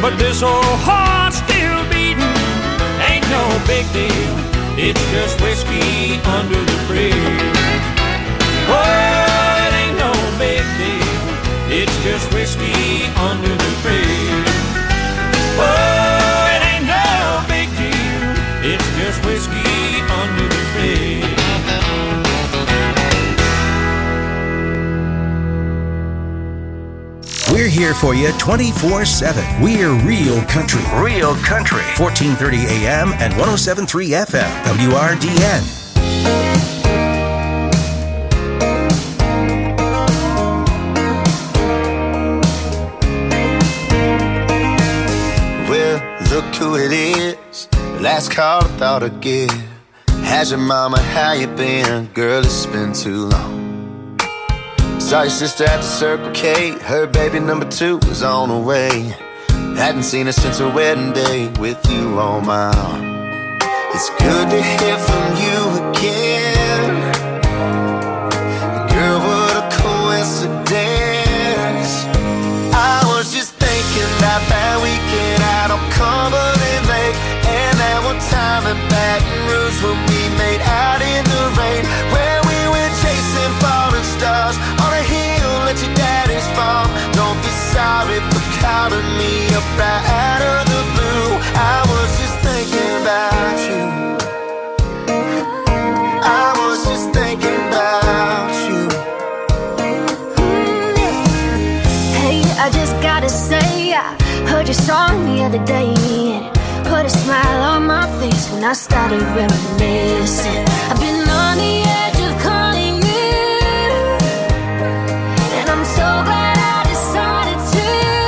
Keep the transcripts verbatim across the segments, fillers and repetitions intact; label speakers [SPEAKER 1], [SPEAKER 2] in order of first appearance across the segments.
[SPEAKER 1] but this old heart's still beating. Ain't no big deal, it's just whiskey under the bridge. Oh, it ain't no big deal, it's just whiskey under the bridge. Oh, it ain't no big deal, it's just whiskey under the bridge.
[SPEAKER 2] We're here for you twenty-four seven. We're Real Country. Real Country. fourteen thirty A M and one oh seven point three F M. W R D N.
[SPEAKER 3] Well, look who it is. Last call I thought I'd give. How's your mama? How you been? Girl, it's been too long. Saw your sister at the Circle K. Her baby number two was on the way. Hadn't seen her since her wedding day with you on my arm. It's good to hear from you again. Girl, what a coincidence. I was just thinking about that weekend out on Cumberland Lake, and that one time in Baton Rouge when we made out in the rain, where we went chasing falling stars on a hill at your daddy's farm. Don't be sorry for calling me up right out of the blue. I was just thinking about you. I was just thinking about you.
[SPEAKER 4] Hey, I just gotta say, I heard your song the other day, and it put a smile on my face when I started reminiscing. I've been on the edge of calling you, and I'm so glad I decided to.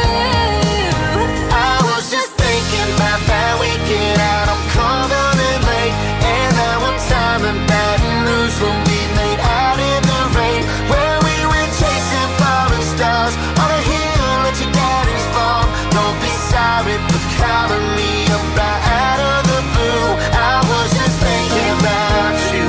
[SPEAKER 3] I was just thinking about that weekend out on Cumberland Lake, and that one time in Baton Rouge when we made out in the rain, where we went chasing falling stars on a hill at your daddy's farm. Don't be sorry for calling me up right out of the blue. I was just thinking about you.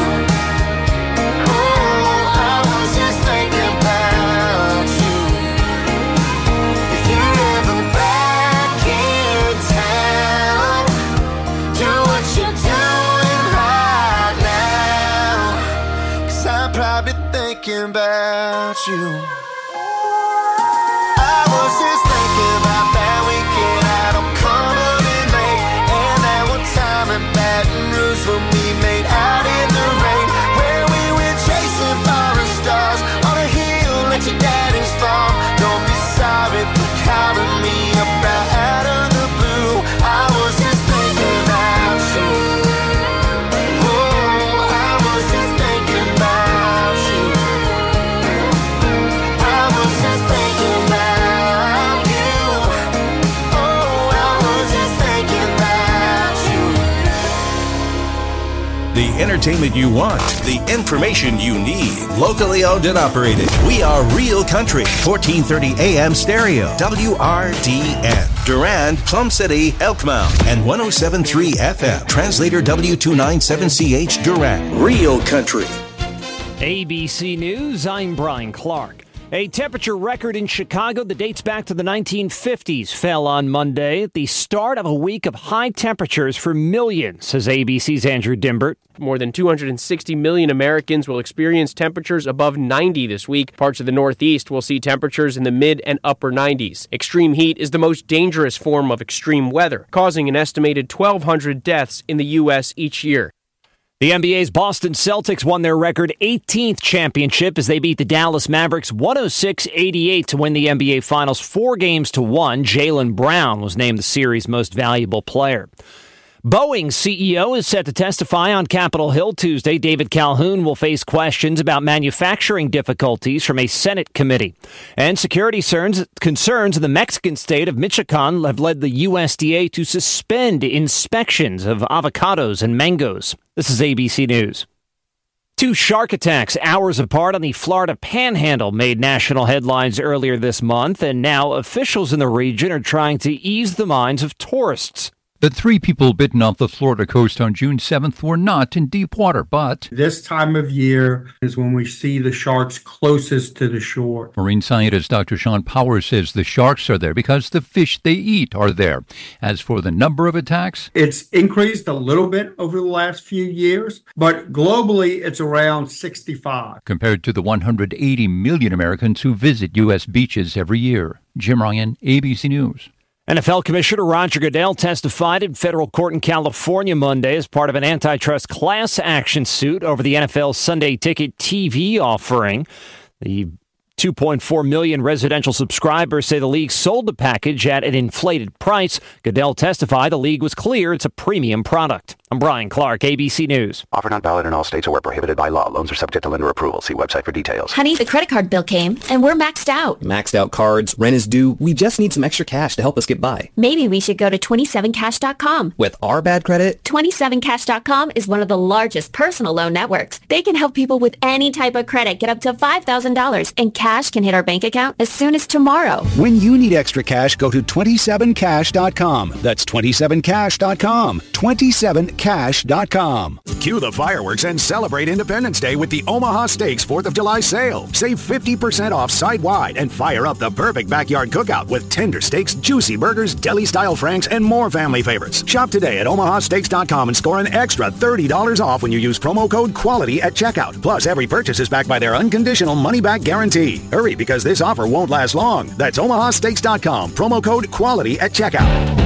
[SPEAKER 3] Oh, I was just thinking about you. If you're ever back in town, do what you're doing right now, 'cause I'm probably thinking about you. I was just thinking about that weekend out on Cumberland Lake, and that one time in Baton Rouge when we made out in the rain, where we went chasing falling stars on a hill at your daddy's farm. Don't be sorry for calling me up right out of the blue. I was just thinking about you. Oh, I was just thinking about you. I was just thinking about you. Oh, I was just thinking about you.
[SPEAKER 2] The entertainment you want, the information you need. Locally owned and operated. We are Real Country. fourteen thirty A M stereo. W R D N. Durand, Plum City, Elkmount. And one oh seven point three F M. Translator W two ninety-seven C H Durand. Real Country.
[SPEAKER 5] A B C News, I'm Brian Clark. A temperature record in Chicago that dates back to the nineteen fifties fell on Monday at the start of a week of high temperatures for millions, says A B C's Andrew Dimbert.
[SPEAKER 6] More than two hundred sixty million Americans will experience temperatures above ninety this week. Parts of the Northeast will see temperatures in the mid and upper nineties. Extreme heat is the most dangerous form of extreme weather, causing an estimated twelve hundred deaths in the U S each year.
[SPEAKER 5] The N B A's Boston Celtics won their record eighteenth championship as they beat the Dallas Mavericks one oh six eighty-eight to win the N B A Finals four games to one. Jaylen Brown was named the series' most valuable player. Boeing's C E O is set to testify on Capitol Hill Tuesday. David Calhoun will face questions about manufacturing difficulties from a Senate committee. And security concerns in the Mexican state of Michoacan have led the U S D A to suspend inspections of avocados and mangoes. This is A B C News. Two shark attacks hours apart on the Florida Panhandle made national headlines earlier this month, and now officials in the region are trying to ease the minds of tourists.
[SPEAKER 7] The three people bitten off the Florida coast on June seventh were not in deep water, but
[SPEAKER 8] this time of year is when we see the sharks closest to the shore.
[SPEAKER 7] Marine scientist Doctor Sean Powers says the sharks are there because the fish they eat are there. As for the number of attacks,
[SPEAKER 8] it's increased a little bit over the last few years, but globally it's around sixty-five.
[SPEAKER 7] Compared to the one hundred eighty million Americans who visit U S beaches every year. Jim Ryan, A B C News.
[SPEAKER 5] N F L Commissioner Roger Goodell testified in federal court in California Monday as part of an antitrust class action suit over the N F L's Sunday Ticket T V offering. The two point four million residential subscribers say the league sold the package at an inflated price. Goodell testified the league was clear it's a premium product. I'm Brian Clark, A B C News.
[SPEAKER 9] Offer not valid in all states or where prohibited by law. Loans are subject to lender approval. See website for details.
[SPEAKER 10] Honey, the credit card bill came, and we're maxed out.
[SPEAKER 11] Maxed out cards, rent is due. We just need some extra cash to help us get by.
[SPEAKER 10] Maybe we should go to twenty-seven cash dot com.
[SPEAKER 11] With our bad credit?
[SPEAKER 10] twenty-seven cash dot com is one of the largest personal loan networks. They can help people with any type of credit get up to five thousand dollars, and cash can hit our bank account as soon as tomorrow.
[SPEAKER 12] When you need extra cash, go to twenty-seven cash dot com. That's twenty-seven cash dot com. twenty-seven cash dot com.
[SPEAKER 13] Cue the fireworks and celebrate Independence Day with the Omaha Steaks fourth of July sale. Save fifty percent off site-wide and fire up the perfect backyard cookout with tender steaks, juicy burgers, deli-style franks, and more family favorites. Shop today at omaha steaks dot com and score an extra thirty dollars off when you use promo code QUALITY at checkout. Plus, every purchase is backed by their unconditional money-back guarantee. Hurry, because this offer won't last long. That's omaha steaks dot com. Promo code QUALITY at checkout.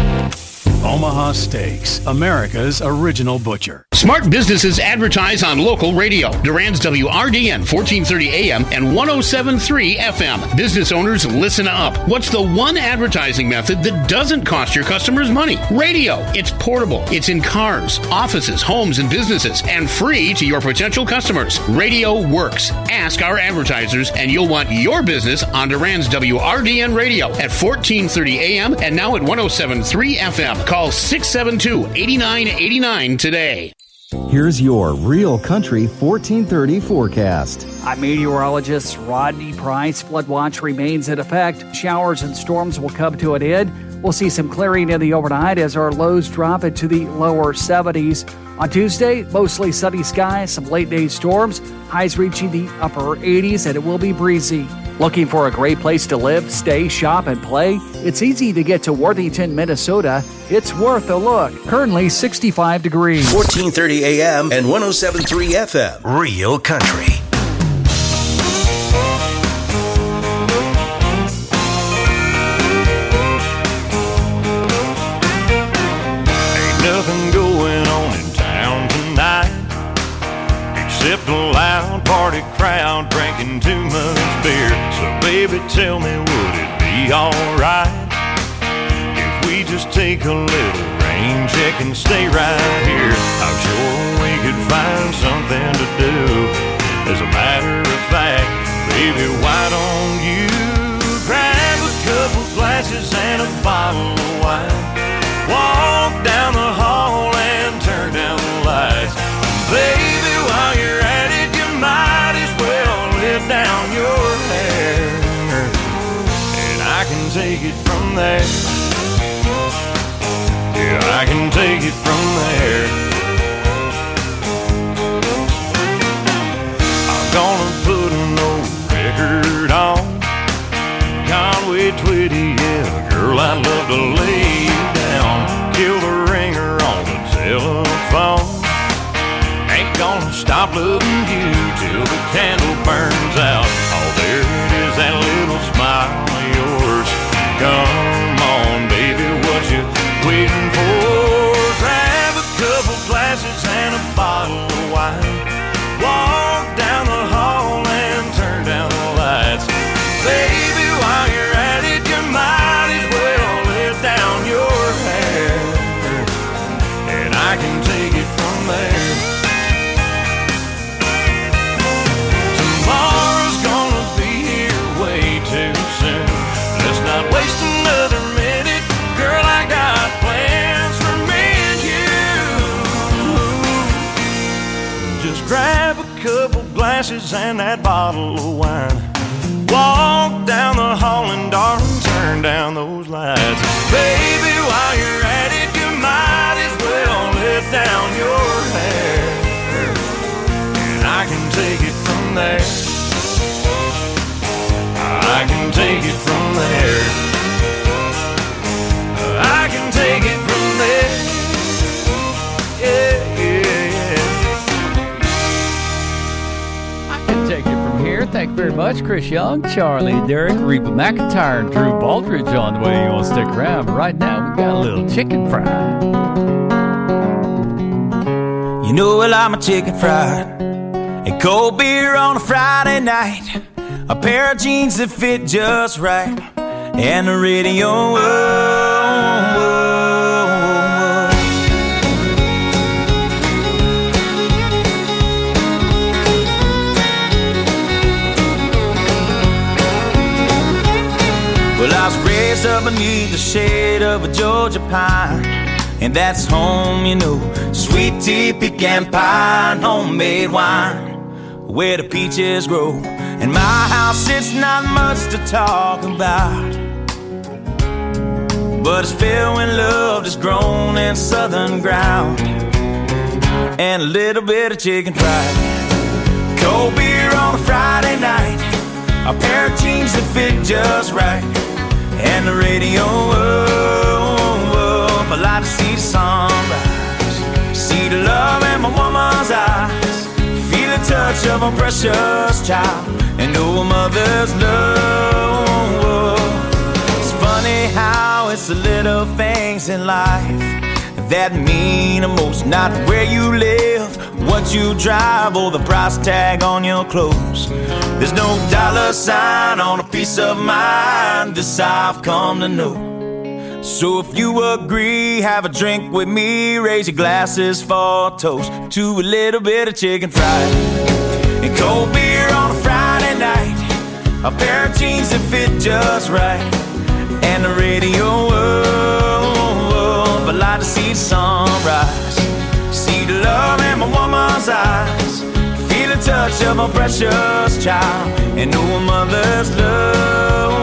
[SPEAKER 14] Omaha Steaks, America's original butcher.
[SPEAKER 15] Smart businesses advertise on local radio. Durand's W R D N fourteen thirty A M and one oh seven point three F M. Business owners, listen up. What's the one advertising method that doesn't cost your customers money? Radio. It's portable. It's in cars, offices, homes, and businesses, and free to your potential customers. Radio works. Ask our advertisers, and you'll want your business on Durand's W R D N radio at fourteen thirty A M and now at one oh seven point three F M. Call six seven two, eight nine eight nine today.
[SPEAKER 16] Here's your Real Country fourteen thirty forecast.
[SPEAKER 17] I'm meteorologist Rodney Price. Flood watch remains in effect. Showers and storms will come to an end. We'll see some clearing in the overnight as our lows drop into the lower seventies. On Tuesday, mostly sunny skies, some late-day storms, highs reaching the upper eighties, and it will be breezy. Looking for a great place to live, stay, shop, and play? It's easy to get to Worthington, Minnesota. It's worth a look. Currently sixty-five degrees.
[SPEAKER 2] fourteen thirty A M and one oh seven point three F M. Real Country.
[SPEAKER 1] Ain't nothing going on in town tonight except a loud party crowd drinking too much beer. So baby, tell me, would it be alright if we just take a little rain check and stay right here? I'm sure we could find something to do. As a matter of fact, baby, why don't you grab a couple glasses and a bottle of wine, walk down the hall and turn down the lights. Baby, while you're at it, you might as well let down your hair, and I can take it from there. Yeah, I can take it from there. I'm gonna put an old record on Conway Twitty, yeah, girl, I'd love to lay you down. Kill the ringer on the telephone. Ain't gonna stop loving you till the candle burns out. Oh, there it is, that little smile of yours. Come on, baby, what you waiting for? Grab a couple glasses and a bottle of wine, walk down the hall and turn down the lights. Baby, while you're at it, you might as well let down your hair, and I can take it from there. Tomorrow's gonna be here way too soon. Let's not waste another minute, girl, I got plans for me and you. Just grab a couple glasses and that bottle of wine, walk down the hall and darling, turn down those lights. Baby, while you're at it, you might take it from there. I can take it from there. Yeah, yeah, yeah.
[SPEAKER 7] I can take it from here. Thank you very much, Chris Young, Charlie Derrick, Reba McEntire, and Drew Baldridge on the way. You want to stick around? But right now, we got a little chicken fried.
[SPEAKER 18] You know I like my chicken fried, and cold beer on a Friday night, a pair of jeans that fit just right, and the radio. Oh, oh, oh. Well, I was raised up beneath the shade of a Georgia pine, and that's home, you know. Sweet tea, pecan pie, and homemade wine, where the peaches grow. In my house, it's not much to talk about, but it's filled with love that's grown in southern ground, and a little bit of chicken fried. Cold beer on a Friday night, a pair of jeans that fit just right, and the radio. Oh, oh, oh. I like to see the sunrise, see the love in my woman's eyes, feel the touch of a precious child, and know a mother's love. It's funny how it's the little things in life that mean the most. Not where you live, what you drive, or the price tag on your clothes. There's no dollar sign on a piece of mind, this I've come to know. So if you agree, have a drink with me, raise your glasses for a toast to a little bit of chicken fried, and cold beer on a Friday night, a pair of jeans that fit just right, and the radio. Oh, oh, oh. I like to see the sunrise, see the love in my woman's eyes, feel the touch of a precious child, and know a mother's love.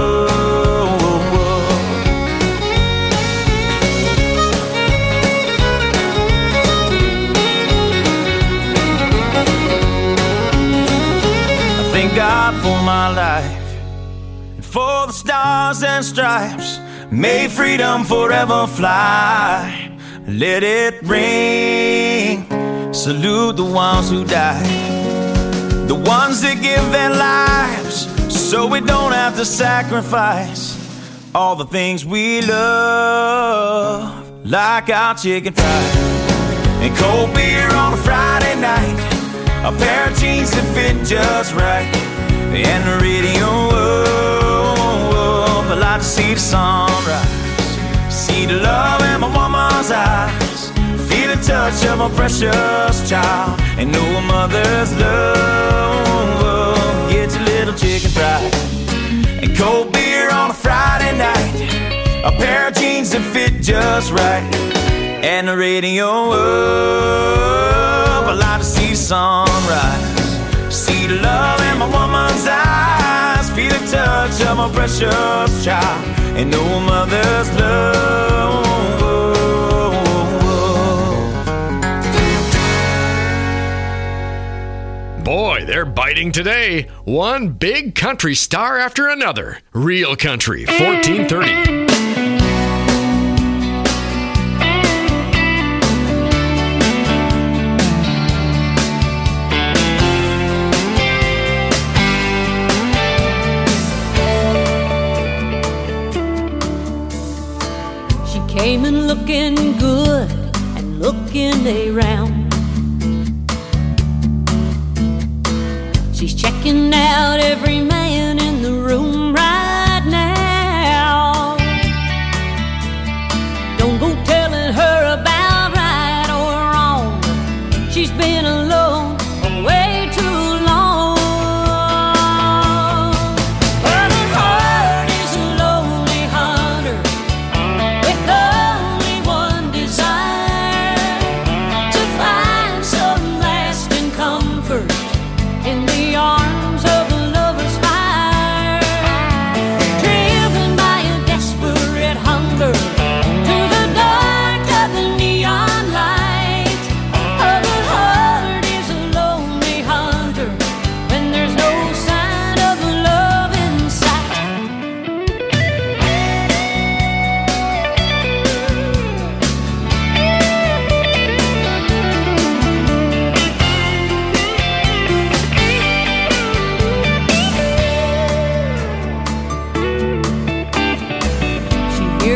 [SPEAKER 18] Thank God for my life, and for the stars and stripes. May freedom forever fly. Let it ring. Salute the ones who died, the ones that give their lives so we don't have to sacrifice all the things we love, like our chicken fried, and cold beer on a Friday night, a pair of jeans that fit just right, and the radio. Oh, oh, I like to see the sunrise, see the love in my woman's eyes, feel the touch of a precious child, and know a mother's love. Get your little chicken fried, and cold beer on a Friday night, a pair of jeans that fit just right, and the radio. Oh, I like to see the sunrise, see the love in my woman's eyes, feel the touch of a precious child, and know a mother's love.
[SPEAKER 19] Boy, they're biting today. One big country star after another. Real Country, fourteen thirty.
[SPEAKER 20] Came in looking good and looking around. She's checking out every man in the room right now. Don't go telling her about right or wrong. She's been alone for way too long. But her heart is a lonely hunter with only one desire, to find some lasting comfort in the arms of a lover's fire.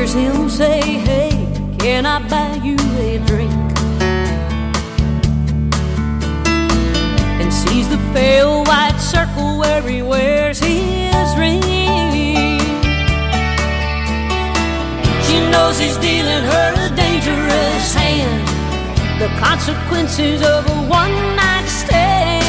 [SPEAKER 20] hears him say, hey, can I buy you a drink? And sees the pale white circle where he wears his ring. She knows he's dealing her a dangerous hand, the consequences of a one-night stand.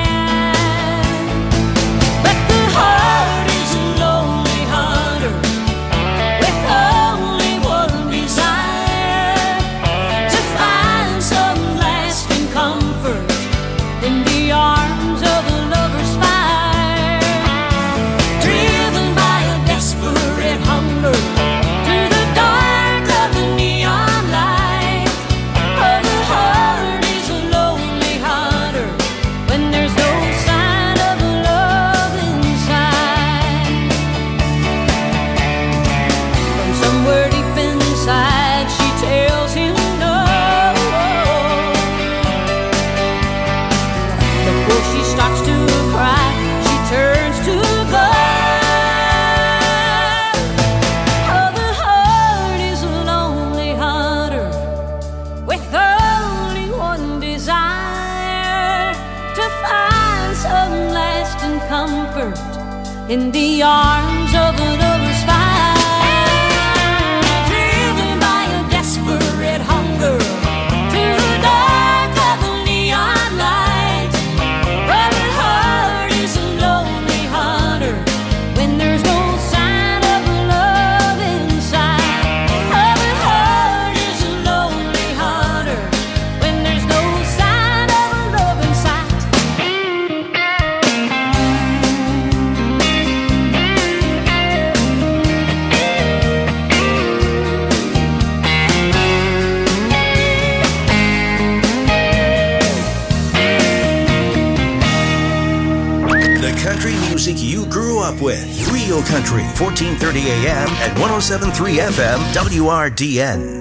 [SPEAKER 20] But the heart is a lonely hunter with only one desire, to find some lasting comfort in the arms of a lover's fire. Driven by a desperate hunger to the dark of the neon light. Oh, the heart is a lonely hunter when there's no sign of love inside. From somewhere deep inside she tells him no. Before she starts to cry, she turns to go. Oh, the heart is a lonely hunter with only one desire, to find some lasting comfort in the arms of a lover's fire. Driven by a desperate hunger to the dark of the neon light. Well, the heart is a lonely hunter when there's no sign of love inside. Oh, the heart is a lonely hunter when there's no sign of love inside.
[SPEAKER 2] The country music you grew up with. Real Country, fourteen thirty A M and one oh seven point three F M, W R D N.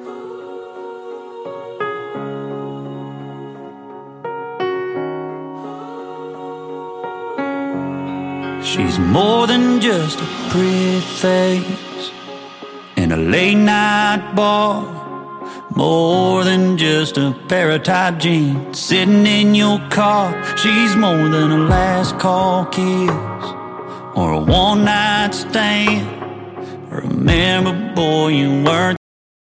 [SPEAKER 18] She's more than just a pretty face in a late night bar, more than just a pair of tight jeans sitting in your car. She's more than a last call kiss or a one night stand. Remember, boy, you weren't.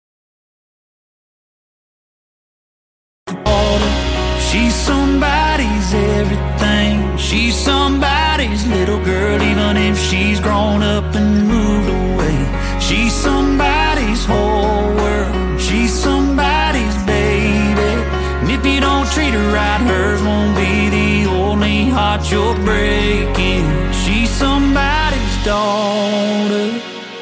[SPEAKER 18] She's somebody's everything. She's somebody's little girl, even if she's grown up and moved away. She's somebody's whole world. She's somebody's baby. And if you don't treat her right, hers won't be the only heart you're breaking. She's somebody's daughter.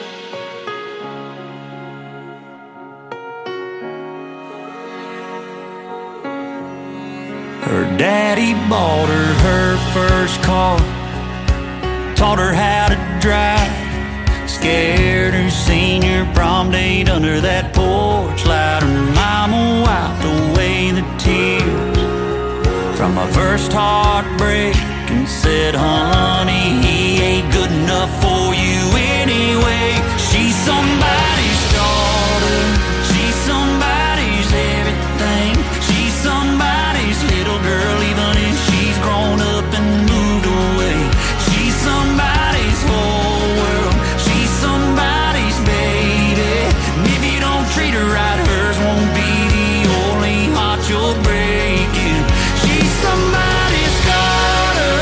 [SPEAKER 18] Her daddy bought her her first car, taught her how to drive, scared her senior prom date under that porch light. Her mama wiped away the tears from my first heartbreak and said, honey, he ain't good enough for you anyway. She's somebody's daughter. She's somebody's everything. She's somebody's little girl, even if she's grown up and moved away. She's somebody's whole world. She's somebody's baby. And if you don't treat her right, hers won't be the only heart you're breaking. She's somebody's daughter.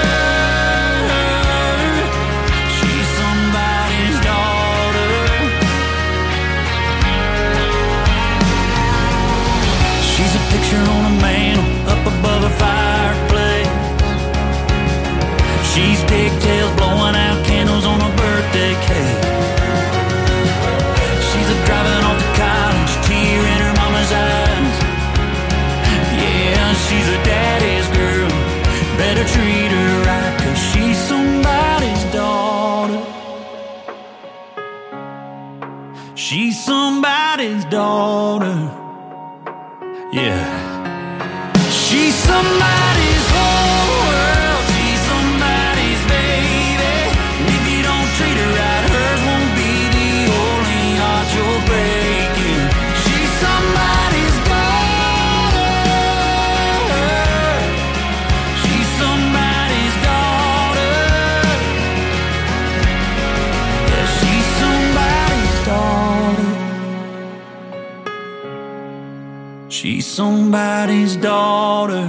[SPEAKER 18] She's somebody's daughter. She's a picture on a mantle up above a fireplace. She's pigtails blowing out candles on a birthday cake. She's a driving off to college, tear in her mama's eyes. Yeah, she's a daddy's girl. Better treat her right, 'cause she's somebody's daughter. She's somebody's daughter. Yeah. She's somebody's whole world. She's somebody's baby. And if you don't treat her right, hers won't be the only heart somebody's daughter.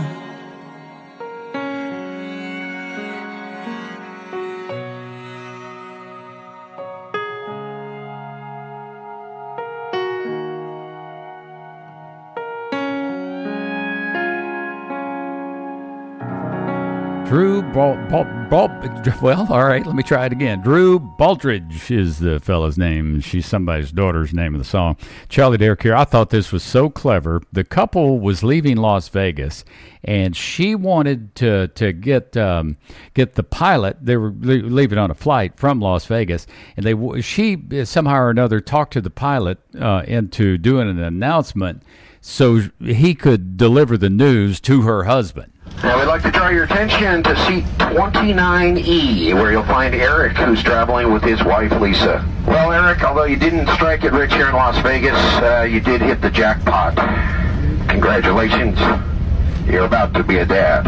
[SPEAKER 7] Drew Bal- Bal- Bal- well, all right, let me try it again. Drew Baldridge is the fella's name. She's somebody's daughter's name of the song. Charlie Derrick here. I thought this was so clever. The couple was leaving Las Vegas, and she wanted to to get um, get the pilot. They were le- leaving on a flight from Las Vegas, and they she somehow or another talked to the pilot uh, into doing an announcement so he could deliver the news to her husband.
[SPEAKER 9] Now we'd like to draw your attention to seat twenty-nine E, where you'll find Eric, who's traveling with his wife, Lisa. Well, Eric, although you didn't strike it rich here in Las Vegas, uh, you did hit the jackpot. Congratulations. You're about to be a dad.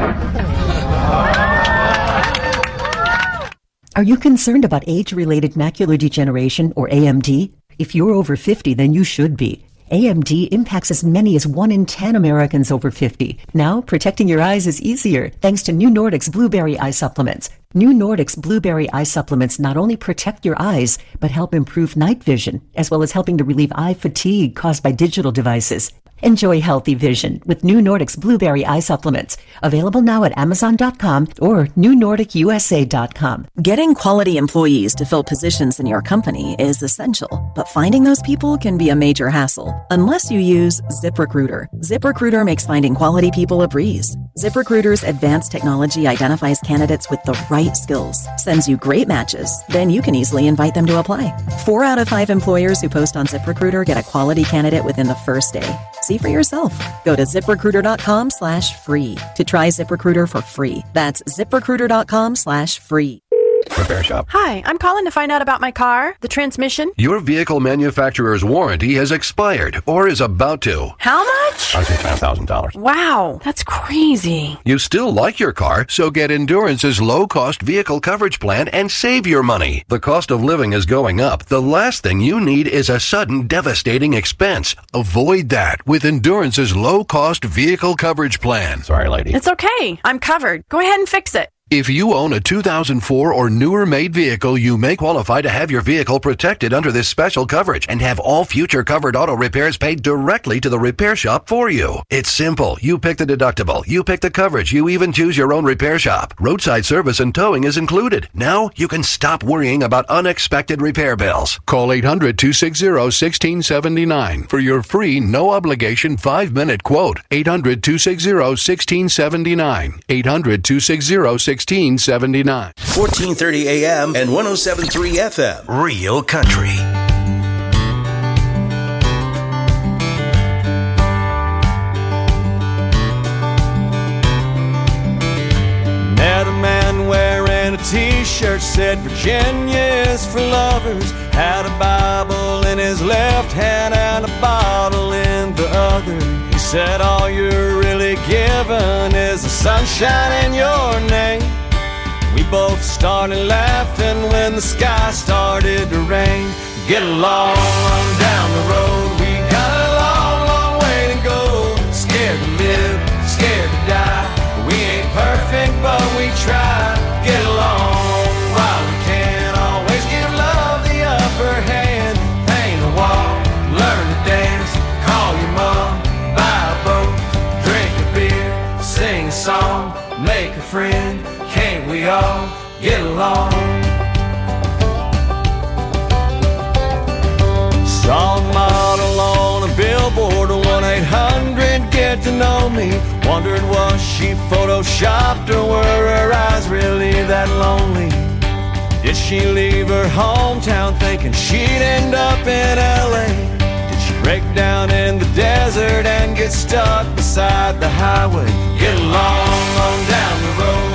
[SPEAKER 21] Are you concerned about age-related macular degeneration, or A M D? If you're over fifty, then you should be. A M D impacts as many as one in ten Americans over fifty. Now, protecting your eyes is easier thanks to New Nordic's Blueberry Eye Supplements. New Nordic's Blueberry Eye Supplements not only protect your eyes, but help improve night vision, as well as helping to relieve eye fatigue caused by digital devices. Enjoy healthy vision with New Nordic's Blueberry Eye Supplements. Available now at Amazon dot com or New Nordic U S A dot com.
[SPEAKER 22] Getting quality employees to fill positions in your company is essential, but finding those people can be a major hassle unless you use ZipRecruiter. ZipRecruiter makes finding quality people a breeze. ZipRecruiter's advanced technology identifies candidates with the right skills, sends you great matches, then you can easily invite them to apply. Four out of five employers who post on ZipRecruiter get a quality candidate within the first day. See for yourself. Go to ZipRecruiter.com slash free to try ZipRecruiter for free. That's ZipRecruiter.com slash free.
[SPEAKER 23] Repair Shop.
[SPEAKER 24] Hi, I'm calling to find out about my car, the transmission.
[SPEAKER 23] Your vehicle manufacturer's warranty has expired or is about to.
[SPEAKER 24] How much?
[SPEAKER 23] I think five thousand dollars.
[SPEAKER 24] Wow, that's crazy.
[SPEAKER 23] You still like your car, so get Endurance's low-cost vehicle coverage plan and save your money. The cost of living is going up. The last thing you need is a sudden, devastating expense. Avoid that with Endurance's low-cost vehicle coverage plan. Sorry, lady.
[SPEAKER 24] It's okay. I'm covered. Go ahead and fix it.
[SPEAKER 23] If you own a two thousand four or newer made vehicle, you may qualify to have your vehicle protected under this special coverage and have all future covered auto repairs paid directly to the repair shop for you. It's simple. You pick the deductible. You pick the coverage. You even choose your own repair shop. Roadside service and towing is included. Now you can stop worrying about unexpected repair bills. Call eight hundred, two six zero, one six seven nine for your free, no obligation five minute quote. eight hundred, two six zero, one six seven nine. eight hundred, two six zero, one six seven nine.
[SPEAKER 2] fourteen thirty A M and one oh seven point three F M. Real Country.
[SPEAKER 1] Met a man wearing a t-shirt said Virginia is for lovers. Had a Bible in his left hand and a bottle in the other. He said all you're really given is the sunshine in your name. We both started laughing when the sky started to rain. Get along on down the road. We got a long, long way to go. Scared to live, scared to die. We ain't perfect, but we try. Get along while we can. Always give love the upper hand. Paint a wall, learn to dance. Call your mom, buy a boat, drink a beer, sing a song, make a friend. Can't we all get along? Saw a model on a billboard, one eight hundred get to know me. Wondered was she photoshopped or were her eyes really that lonely? Did she leave her hometown thinking she'd end up in L A? Did she break down in the desert and get stuck beside the highway? Get along on down the road.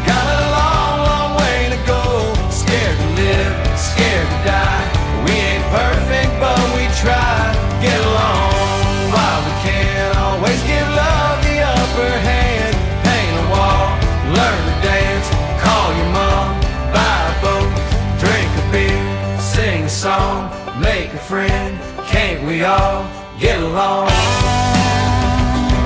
[SPEAKER 1] Scared to live, scared to die. We ain't perfect, but we try. Get along while we can. Always give love the upper hand. Paint a wall, learn to dance. Call your mom, buy a boat, drink a beer, sing a song, make a friend. Can't we all get along?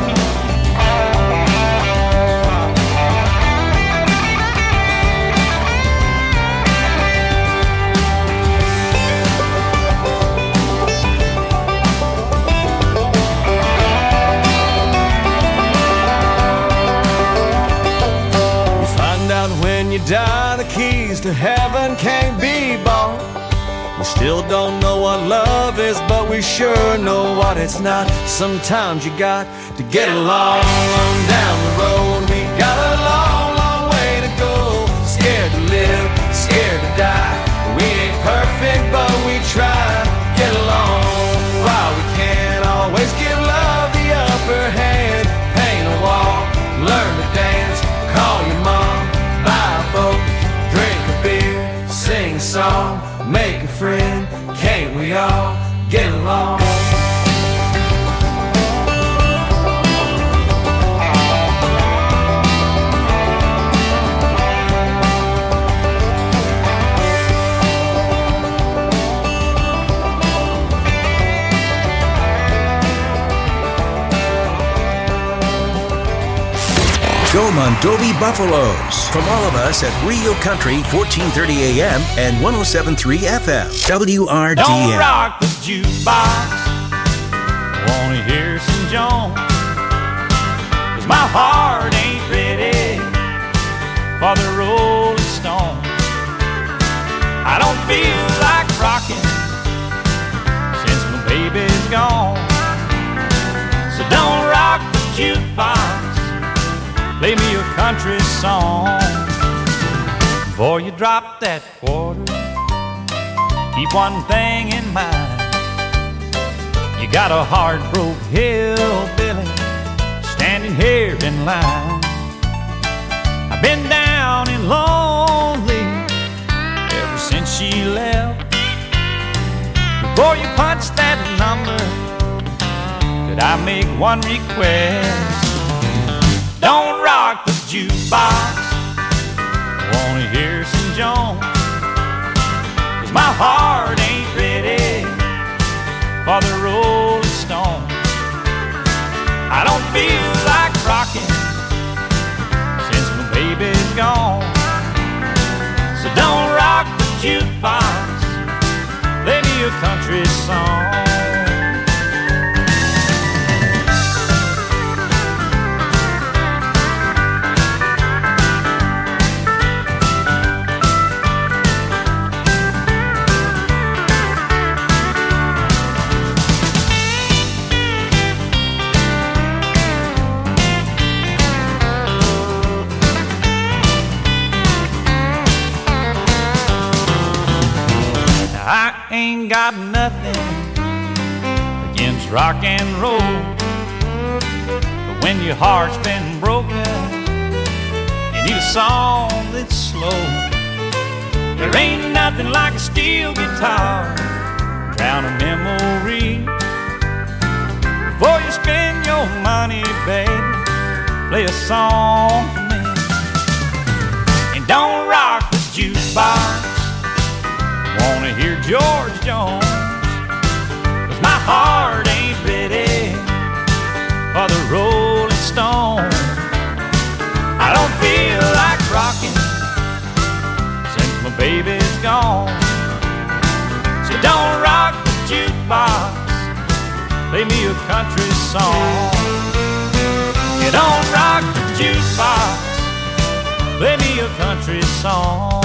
[SPEAKER 1] die, the keys to heaven can't be bought. We still don't know what love is, but we sure know what it's not. Sometimes you got to get along on down the road. We got a long, long way to go. Scared to live, scared to die. We ain't perfect, but we try. Get along while we can. Always give love the upper hand. Paint a wall, learn to dance. Call your mom, buy a boat, drink a beer, sing a song. Make a friend, can't we all get along?
[SPEAKER 2] Go Mondovi Buffaloes. From all of us at Real Country, fourteen thirty A M and one oh seven point three F M. W R D N.
[SPEAKER 18] Don't rock the jukebox. Wanna hear some Jones. 'Cause my heart ain't ready for the Rolling Stones. I don't feel like rocking since my baby's gone. So don't rock the jukebox. Play me a country song. Before you drop that quarter, keep one thing in mind. You got a heart-broke hillbilly standing here in line. I've been down and lonely ever since she left. Before you punch that number, could I make one request? Don't rock the jukebox. Wanna hear some Jones. 'Cause my heart ain't ready for the Rolling Stones. I don't feel like rocking since my baby's gone. So don't rock the jukebox. Play me a country song. I ain't got nothing against rock and roll, but when your heart's been broken, you need a song that's slow. There ain't nothing like a steel guitar, drown a memory. Before you spend your money, baby, play a song for me. And don't rock the jukebox. Wanna hear George Jones. 'Cause my heart ain't ready for the Rolling Stones. I don't feel like rocking since my baby's gone. So don't rock the jukebox. Play me a country song. You don't rock the jukebox. Play me a country song.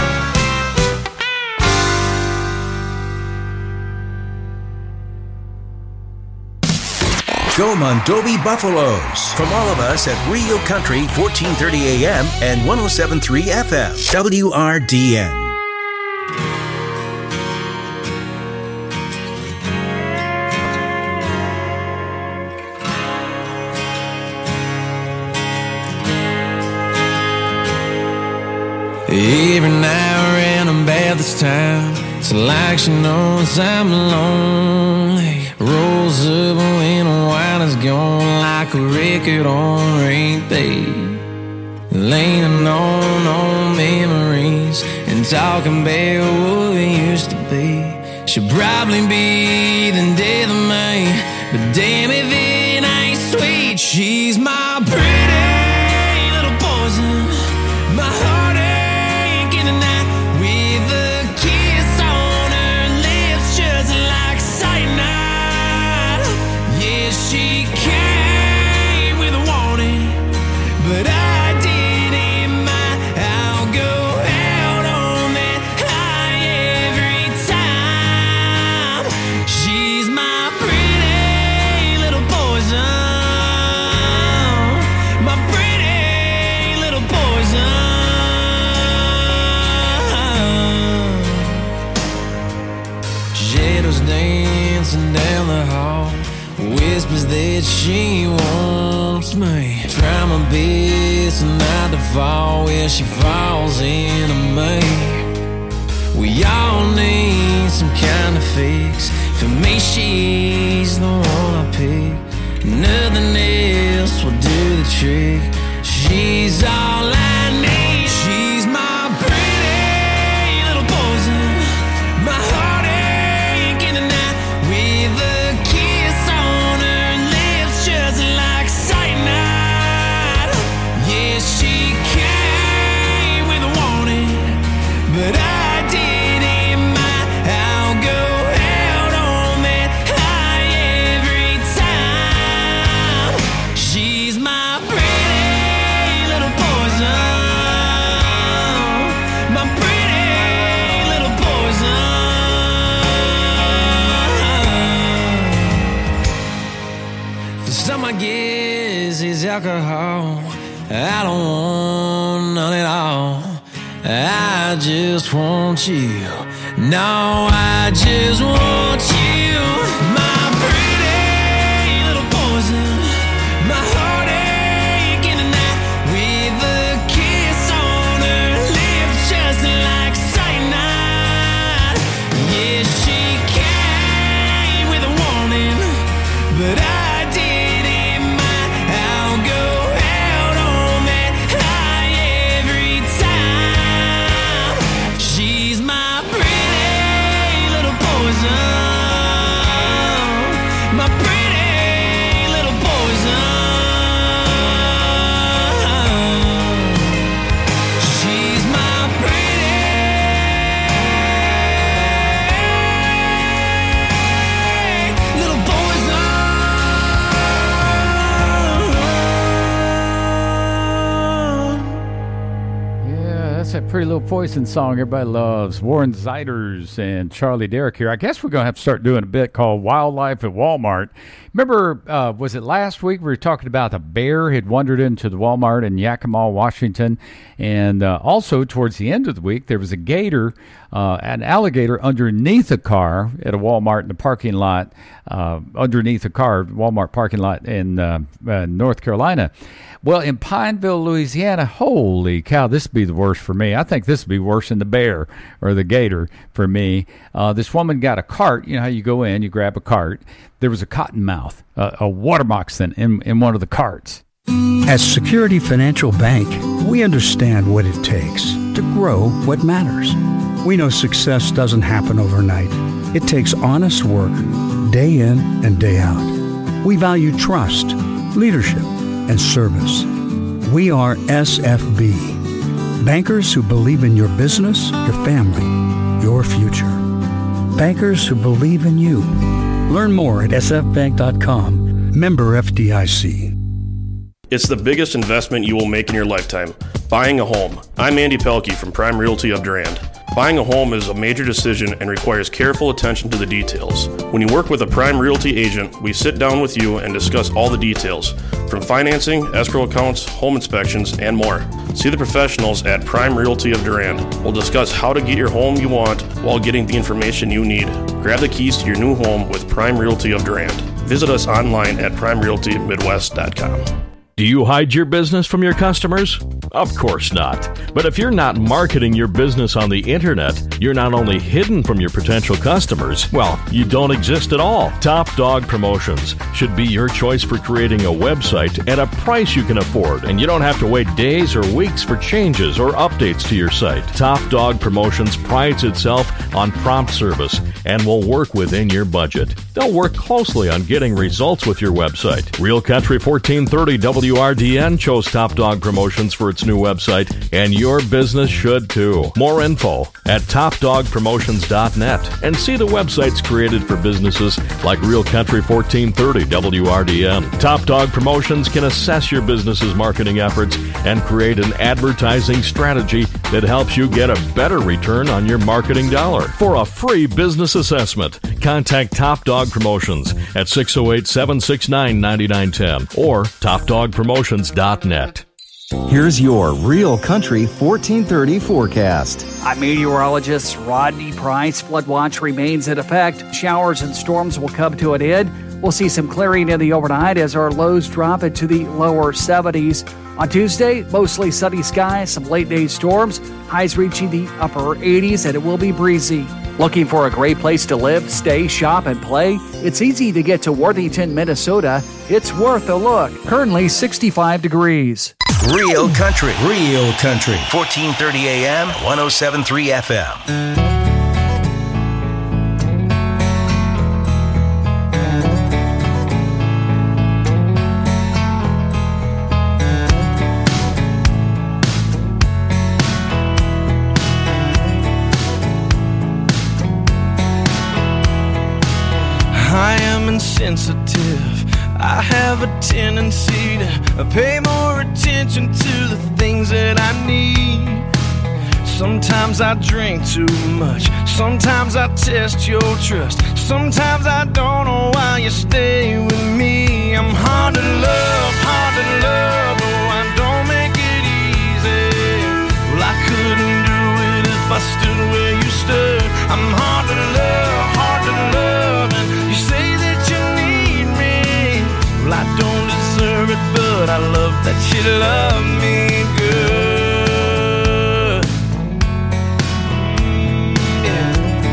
[SPEAKER 2] Go Mondovi Buffaloes. From all of us at Real Country, fourteen thirty A M and one oh seven point three F M. W R D N.
[SPEAKER 3] Every now and then about this time, it's like she knows I'm lonely. Rolls up when the wine is gone like a record on repeat. Leaning on old memories and talking about what we used to be. She'll probably be the death of me, but damn if it ain't sweet. She's my pretty little poison, my heartache in the night. With a kiss on her lips just like cyanide. Yeah, she came with a warning, but I didn't mind. I'll go shadows dancing down the hall. Whispers that she wants me. Try my best not to fall where she falls into me. We all need some kind of fix. For me, she's the one I pick. Nothing else will do the trick. She's all I need. She's my pretty little poison, my heartache in the night, with a kiss on her lips just like cyanide. Yeah, she came with a warning, but I didn't mind. I'll go out on that high every time. She's my pretty little poison, my pretty little poison. For some, I guess it's alcohol. I don't want none at all. I just want you. No, I just want you. My pretty little poison, my heartache in the night, with a kiss on her lips just like cyanide. Yeah, she came with a warning, but I didn't mind. I'll go out on that high every time. She's my pretty little poison, my pretty little poison. She's my pretty little poison.
[SPEAKER 7] Yeah, that's that Pretty Little Poison song everybody loves. Warren Zeiders and Charlie Derrick here. I guess we're going to have to start doing a bit called Wildlife at Walmart. Remember, uh, was it last week we were talking about a bear had wandered into the Walmart in Yakima, Washington? And uh, also towards the end of the week, there was a gator, uh, an alligator underneath a car at a Walmart in the parking lot, uh, underneath a car, Walmart parking lot in uh, uh, North Carolina. Well, in Pineville, Louisiana, holy cow, this would be the worst for me. I think this would be worse than the bear or the gator for me. Uh, this woman got a cart. You know how you go in, you grab a cart. There was a cottonmouth, uh, a water moccasin in, in one of the carts.
[SPEAKER 4] At Security Financial Bank, we understand what it takes to grow what matters. We know success doesn't happen overnight. It takes honest work, day in and day out. We value trust, leadership, and service. We are S F B, bankers who believe in your business, your family, your future. Bankers who believe in you. Learn more at s f bank dot com. Member F D I C.
[SPEAKER 5] It's the biggest investment you will make in your lifetime, buying a home. I'm Andy Pelkey from Prime Realty of Durand. Buying a home is a major decision and requires careful attention to the details. When you work with a Prime Realty agent, we sit down with you and discuss all the details, from financing, escrow accounts, home inspections, and more. See the professionals at Prime Realty of Durand. We'll discuss how to get your home you want while getting the information you need. Grab the keys to your new home with Prime Realty of Durand. Visit us online at prime realty midwest dot com.
[SPEAKER 6] Do you hide your business from your customers? Of course not. But if you're not marketing your business on the internet, you're not only hidden from your potential customers, well, you don't exist at all. Top Dog Promotions should be your choice for creating a website at a price you can afford, and you don't have to wait days or weeks for changes or updates to your site. Top Dog Promotions prides itself on prompt service and will work within your budget. They'll work closely on getting results with your website. Real Country fourteen thirty W R D N chose Top Dog Promotions for its new website, and your business should too. More info at top dog promotions dot net, and see the websites created for businesses like Real Country fourteen thirty W R D N. Top Dog Promotions can assess your business's marketing efforts and create an advertising strategy that helps you get a better return on your marketing dollar. For a free business assessment, contact Top Dog Promotions at six oh eight, seven six nine, nine nine one oh or top dog promotions dot net.
[SPEAKER 16] Here's your Real Country fourteen thirty forecast.
[SPEAKER 17] I'm meteorologist Rodney Price. Flood watch remains in effect. Showers and storms will come to an end. We'll see some clearing in the overnight as our lows drop into the lower seventies. On Tuesday, mostly sunny skies, some late-day storms, highs reaching the upper eighties, and it will be breezy. Looking for a great place to live, stay, shop, and play? It's easy to get to Worthington, Minnesota. It's worth a look. Currently sixty-five degrees.
[SPEAKER 2] Real Country, Real Country, fourteen thirty A M, one oh seven point three F M.
[SPEAKER 3] Sensitive. I have a tendency to pay more attention to the things that I need. Sometimes I drink too much. Sometimes I test your trust. Sometimes I don't know why you stay with me. I'm hard to love, hard to love. Oh, I don't make it easy. Well, I couldn't do it if I stood where you stood. I'm hard to love, hard to love. And you say that you need me. Well, I don't deserve it, but I love that you love me good. Mm, yeah.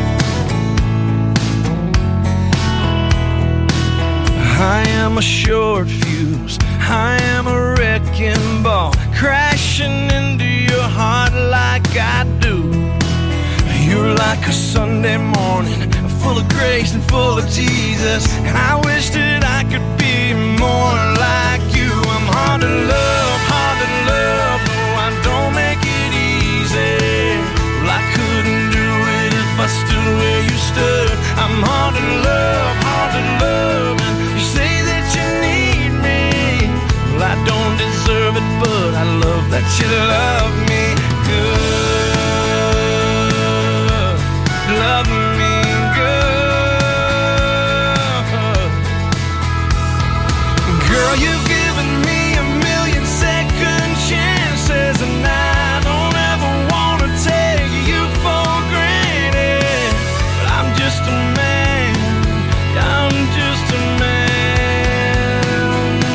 [SPEAKER 3] I am a short fuse. I am a wrecking ball, crashing into your heart like I do. You're like a Sunday morning, full of grace and full of Jesus. And I wish that I could be more like you. I'm hard to love, hard to love. No, I don't make it easy. Well, I couldn't do it if I stood where you stood. I'm hard to love, hard to love. And you say that you need me. Well, I don't deserve it, but I love that you love me good. Love me good. Girl, you've given me a million second chances, and I don't ever want to take you for granted. But I'm just a man, I'm just a man.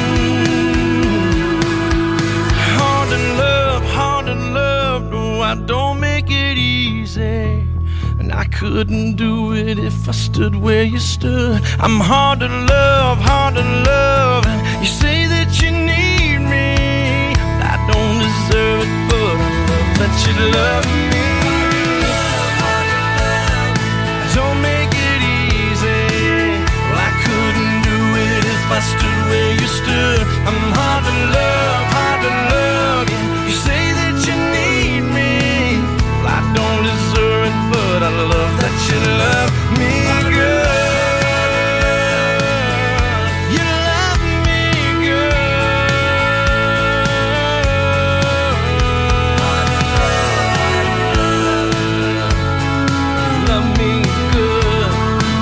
[SPEAKER 3] Hard to love, hard to love. No, I don't make it easy. I couldn't do it if I stood where you stood. I'm hard to love, hard to love. And you say that you need me. I don't deserve it, but I love that you love me. Don't make it easy. Well, I couldn't do it if I stood where you stood. I'm hard to love, hard to love. You say that you need me. Well, I don't deserve it, but I love that you love me good. You love me good. You love me good.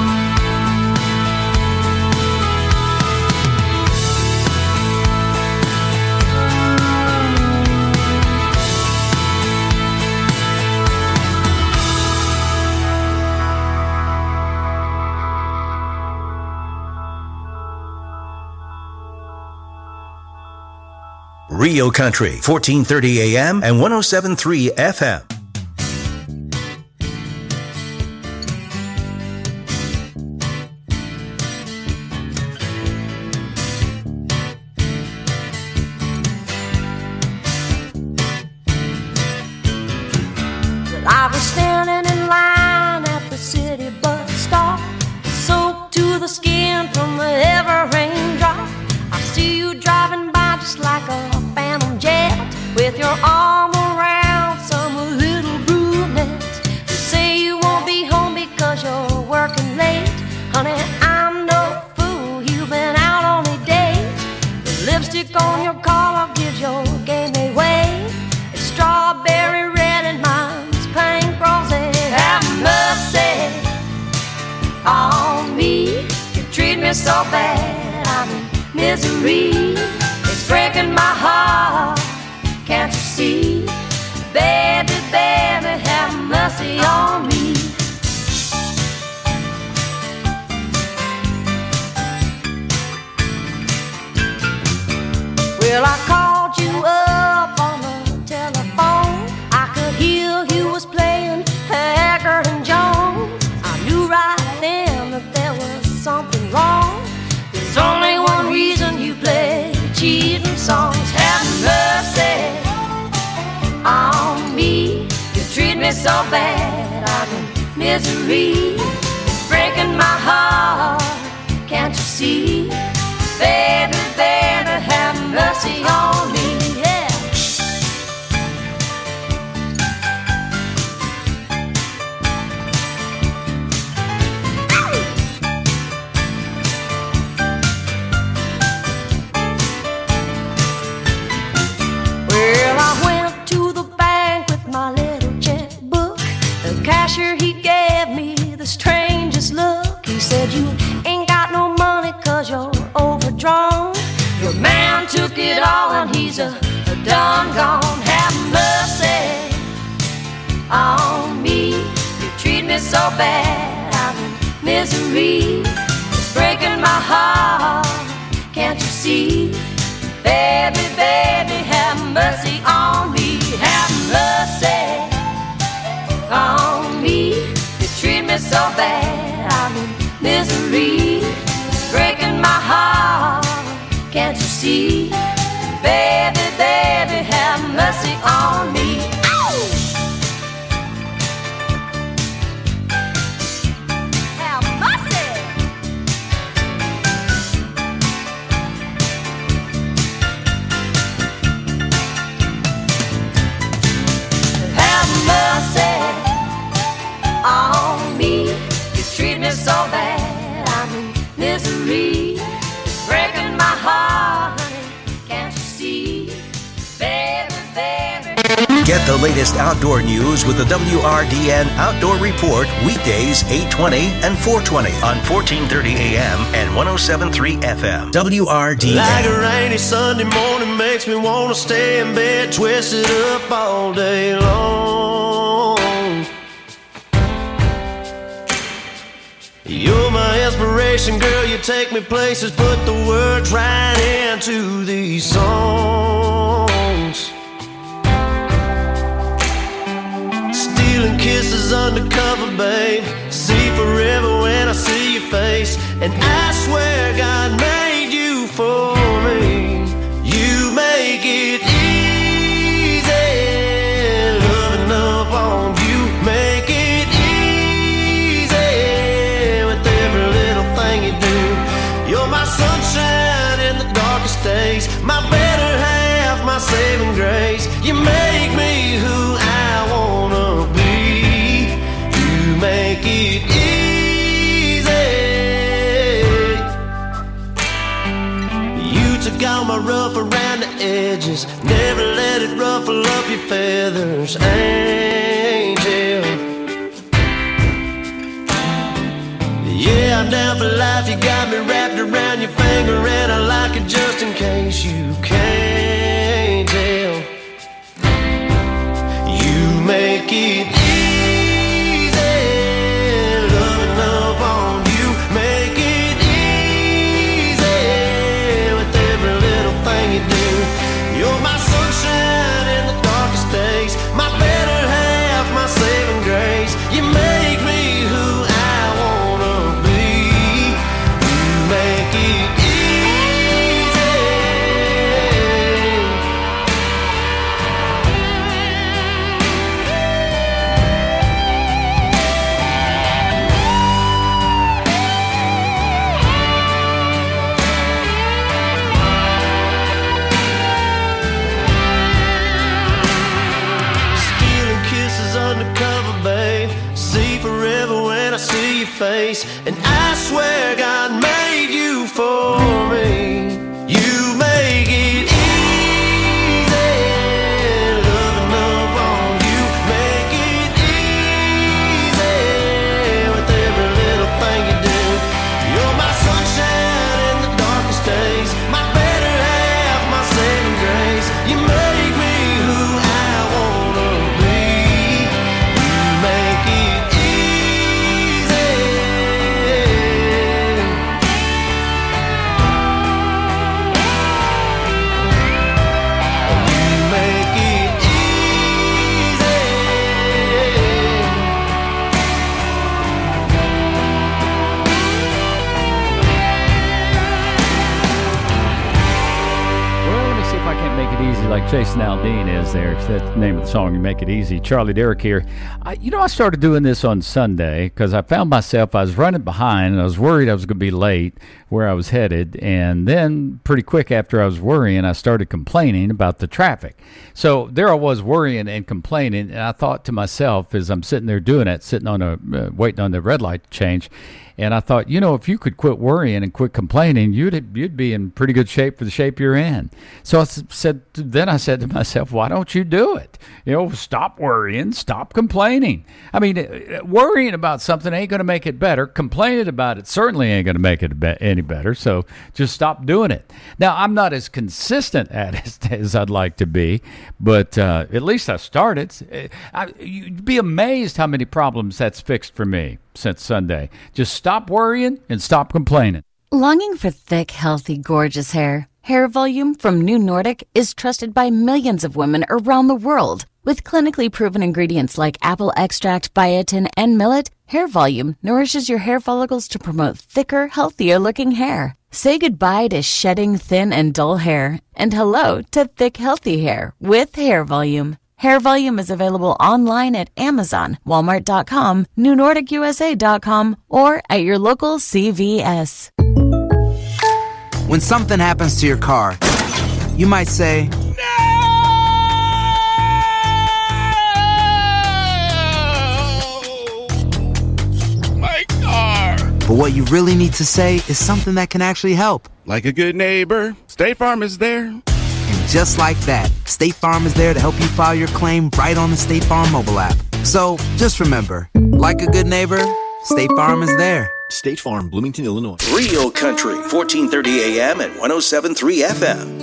[SPEAKER 2] Real Country, fourteen thirty A M and one oh seven point three F M.
[SPEAKER 20] I was standing in line at the city bus stop, soaked to the skin from the ever raindrop. I see you driving by just like a phantom jet, with your arm around some little brunette. You say you won't be home because you're working late. Honey, I'm no fool, you've been out on a date. The lipstick on your collar gives your game away. It's strawberry red and mine's pink rosy. Have mercy on me. You treat me so bad, I'm in misery. It's breaking my heart can't you see? Baby, baby, have mercy on me. Well, I called you up on the telephone. I could hear you was playing Haggard and Jones. I knew right then that there was something wrong. There's only one reason you play cheating songs. Have mercy on me. You treat me so bad, I'm in misery. It's breaking my heart, can't you see? Baby, baby, have mercy on me, yeah. Well, I went to the bank with my little checkbook. The cashier, he gave me the strangest look. He said, you ain't got no money 'cause you're overdrawn. Your man took it all and he's a, a done gone. Have mercy on me. You treat me so bad, I'm in misery. It's breaking my heart, can't you see? Baby, baby, have mercy on me. Have mercy on me. You treat me so bad, I'm in misery. It's breaking my heart, can't you see? Baby, baby, have mercy on me. Ow! Have mercy. Have mercy on me. You treat me so bad, I'm in misery. It's breaking my heart, honey, can't you see? Baby, baby.
[SPEAKER 2] Get the latest outdoor news with the W R D N Outdoor Report weekdays eight twenty and four twenty on fourteen thirty A M and one oh seven point three F M. W R D N.
[SPEAKER 1] Like a rainy Sunday morning makes me want to stay in bed, twisted up all day long. You're my inspiration, girl, you take me places, put the words right into these songs. Stealing kisses undercover, babe. See forever when I see your face. And I swear God made you for me. You make it easy, loving up on you. Make it easy with every little thing you do. You're my sunshine in the darkest days, my better half, my saving grace. You make me who I wanna be. You make it easy. You took all my rough around the edges, never let it ruffle up your feathers, angel. Yeah, I'm down for life, you got me wrapped around your finger, and I like it just in case you can't tell. You make it easy, loving up on you. Make it easy with every little thing you do. You're my sunshine in the darkest days, my better half, my saving grace. You make me who I wanna be. You make it see your face, and I swear God made you for me. You make it easy, loving up on you. Make it easy with every little thing you do. You're my sunshine in the darkest days, my better half, my saving grace. You make me
[SPEAKER 7] like Jason Aldean is there. That's the name of the song, You Make It Easy. Charlie Derrick here. I, you know, I started doing this on Sunday because I found myself, I was running behind, and I was worried I was going to be late where I was headed. And then pretty quick after I was worrying, I started complaining about the traffic. So there I was worrying and complaining, and I thought to myself as I'm sitting there doing it, sitting on a, uh, waiting on the red light to change, and I thought, you know, if you could quit worrying and quit complaining, you'd you'd be in pretty good shape for the shape you're in. So I said, then I said to myself, why don't you do it? You know, stop worrying, stop complaining. I mean, worrying about something ain't going to make it better. Complaining about it certainly ain't going to make it be- any better. So just stop doing it. Now, I'm not as consistent at it as I'd like to be, but uh, at least I started. I, you'd be amazed how many problems that's fixed for me since Sunday. Just stop worrying and stop complaining.
[SPEAKER 8] Longing for thick, healthy, gorgeous hair? Hair Volume from New Nordic is trusted by millions of women around the world. With clinically proven ingredients like apple extract, biotin, and millet, Hair Volume nourishes your hair follicles to promote thicker, healthier-looking hair. Say goodbye to shedding thin and dull hair, and hello to thick, healthy hair with Hair Volume. Hair Volume is available online at Amazon, Walmart dot com, New Nordic U S A dot com, or at your local C V S.
[SPEAKER 10] When something happens to your car, you might say,
[SPEAKER 11] My car!
[SPEAKER 10] But what you really need to say is something that can actually help.
[SPEAKER 11] Like a good neighbor, State Farm is there.
[SPEAKER 10] And just like that, State Farm is there to help you file your claim right on the State Farm mobile app. So just remember, like a good neighbor, State Farm is there.
[SPEAKER 2] State Farm, Bloomington, Illinois. Real Country, fourteen thirty A M and one oh seven point three F M.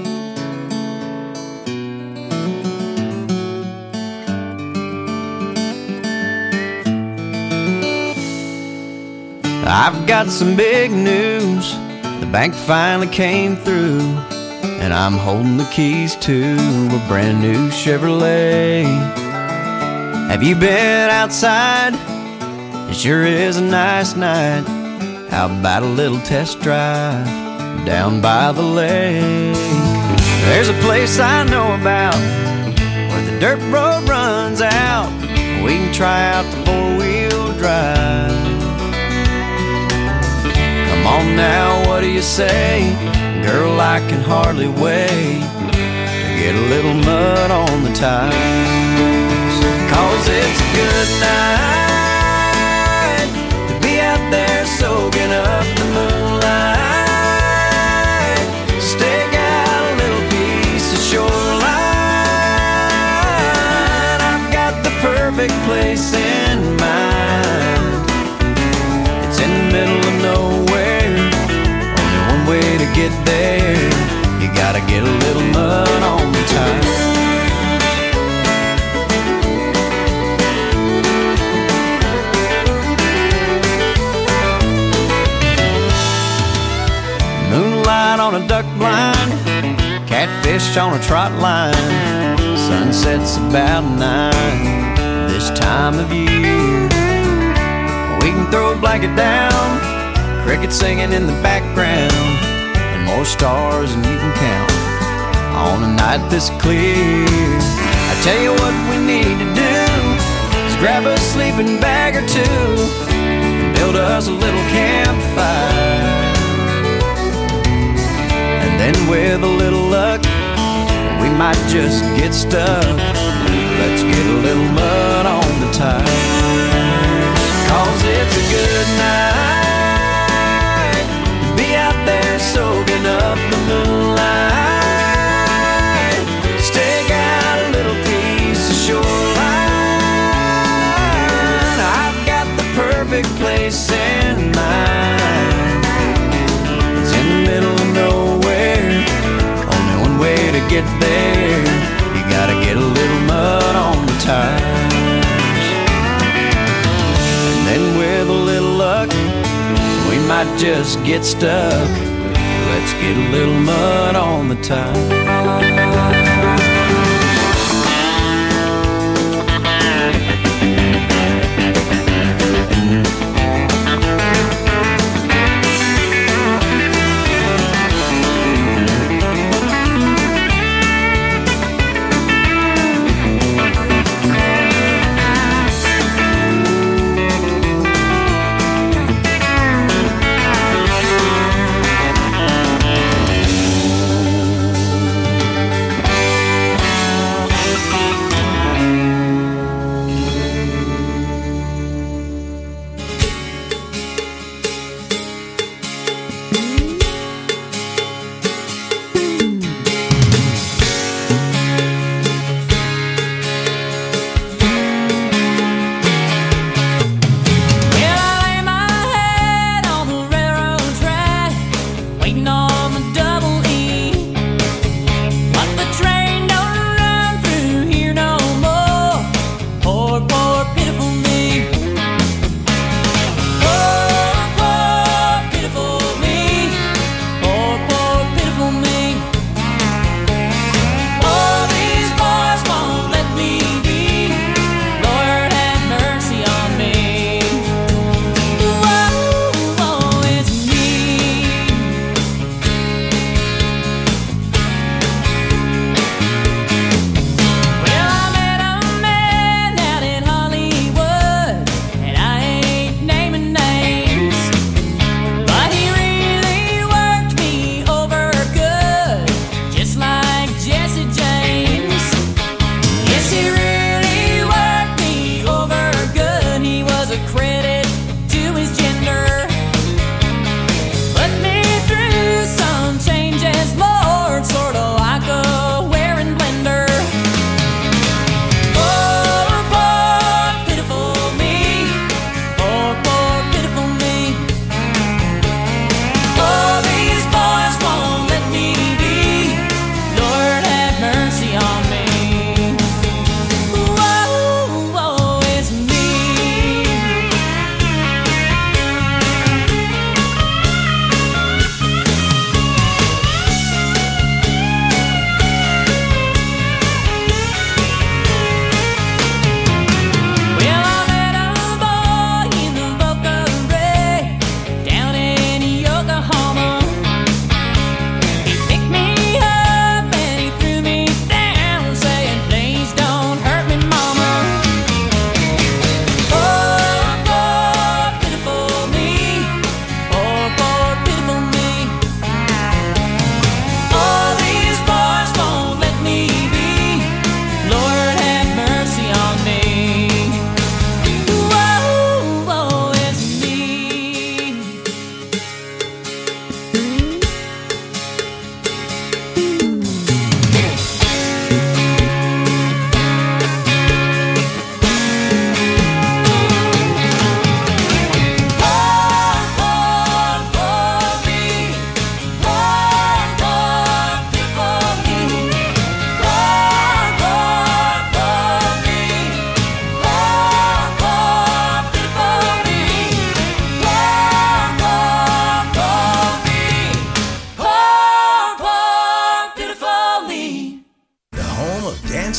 [SPEAKER 18] I've got some big news. The bank finally came through, and I'm holding the keys to a brand new Chevrolet. Have you been outside? It sure is a nice night. How about a little test drive down by the lake? There's a place I know about where the dirt road runs out. We can try out the four-wheel drive. Come on now, what do you say? Girl, I can hardly wait to get a little mud on the tires. Cause it's a good night out there soaking up the moonlight. Stake out a little piece of shoreline. I've got the perfect place in mind. It's in the middle of nowhere. Only one way to get there. You gotta get a little mud on the tires. Moonlight on a duck blind, catfish on a trot line. Sunset's about nine this time of year. We can throw a blanket down, crickets singing in the background, and more stars than you can count on a night this clear. I tell you what we need to do is grab a sleeping bag or two and build us a little campfire. And then with a little luck, we might just get stuck. Let's get a little mud on the tires. Cause it's a good night to be out there soaking up the moonlight. Stake out a little piece of shoreline. I've got the perfect place in mind. It's in the middle of nowhere. Only one way to get there. You gotta get a little mud on the tires. And then with a little luck, we might just get stuck. Let's get a little mud on the tires.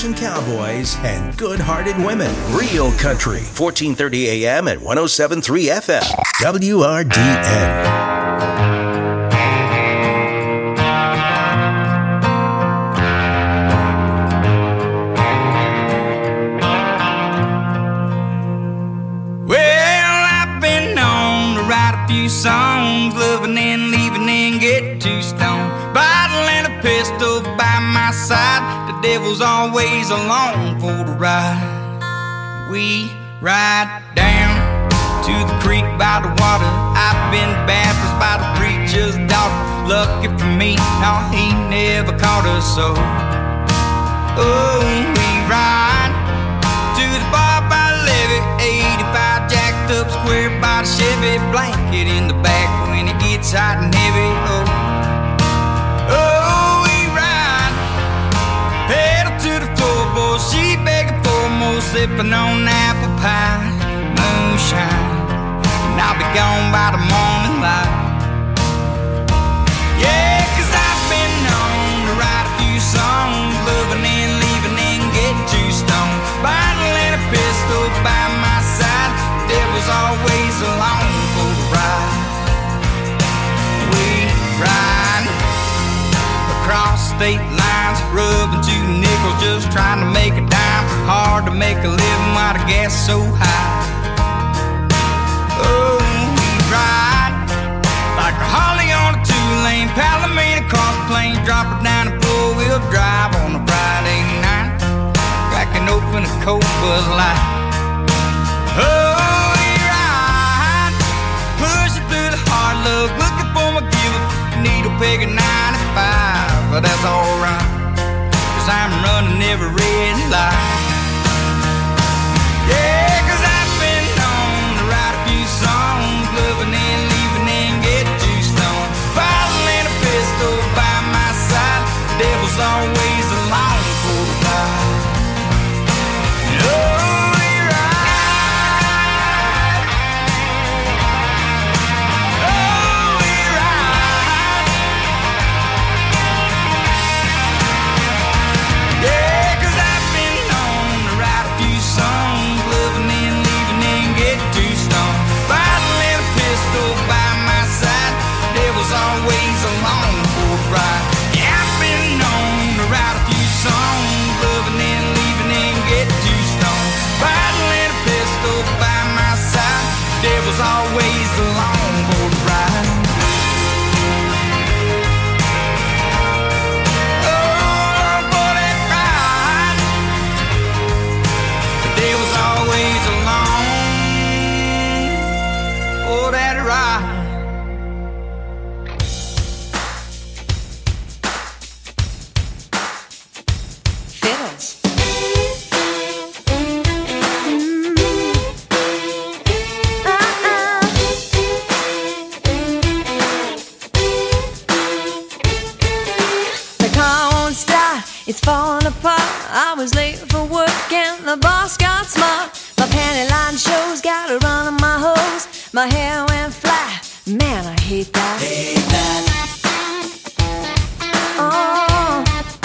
[SPEAKER 2] and cowboys and good-hearted women. Real Country, fourteen thirty A M at one oh seven point three F M. W R D N.
[SPEAKER 12] Songs, loving and leaving and get too stoned. Bottle and a pistol by my side. The devil's always along for the ride. We ride down to the creek by the water. I've been baptized by the preacher's daughter. Lucky for me, no, he never caught us so. Oh, we ride to the bar by the levee, eighty-five jacked up square by the Chevy, blanket in the back when it gets hot and heavy. Oh, oh, we ride, pedal to the floorboard, she begging for more, sipping on apple pie, moonshine, and I'll be gone by the morning light. Yeah, 'cause I've been known to write a few songs, loving and leaving and getting too stoned. Bottle and a pistol by my side, devil's always along for the ride. We ride across state lines, rubbing two nickels, just trying to make a dime. Hard to make a living while the gas is so high. Oh, we ride like a Holly on a two-lane Palomino across the plains, drop it down a four-wheel drive on a Friday night, cracking open a cold Bud Light. Oh, we ride, pushing through the hard luck, looking for my giver, needle peg at ninety-five, but that's alright, 'cause I'm running every red light. Yeah, 'cause I've been known to write a few songs, loving and leaving and get too stoned. Bottle and a pistol by my side, devil's always along for the ride. Oh, always along for a ride. Yeah, I've been known to write a few songs, loving and leaving and get too stoned. Bottle and a pistol by my side, devil's always along for the ride. Oh, for that ride, the devil's always along for that ride.
[SPEAKER 20] It's falling apart. I was late for work and the boss got smart. My panty line shows, got a run on my hose. My hair went flat. Man, I hate that. Hate that. Oh.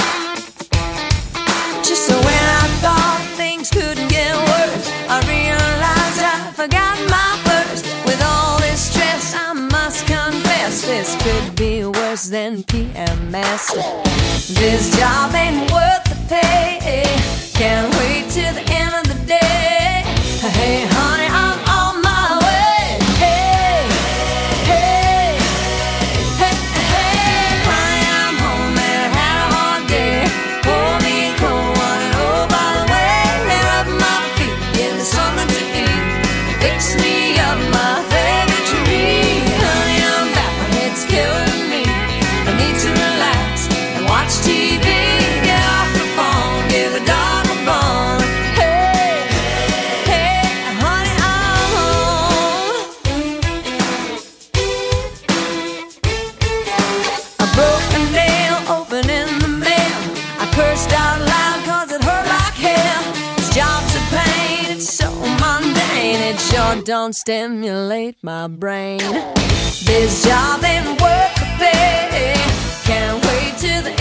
[SPEAKER 20] Just so when I thought things couldn't get worse, I realized I forgot my purse. With all this stress, I must confess, this could be worse than P M S. This job ain't worth the pay. Can't wait till the end of the day. Hey, honey, I'm on my way. Hey, hey, hey, hey, honey, I'm home and had a hard day. Pour me a cold one, and oh, by the way, they're up my feet, give me something to eat. Fix me up my favorite treat. Honey, I'm back, my head's killing me. I need to relax and watch T V, get off the phone, give a dog a bone. Hey, hey, honey, I'm home. A broken nail open in the mail. I cursed out loud 'cause it hurt like hell. This job's a pain, it's so mundane. It sure don't stimulate my brain. This job ain't worth the pay. Can't wait till the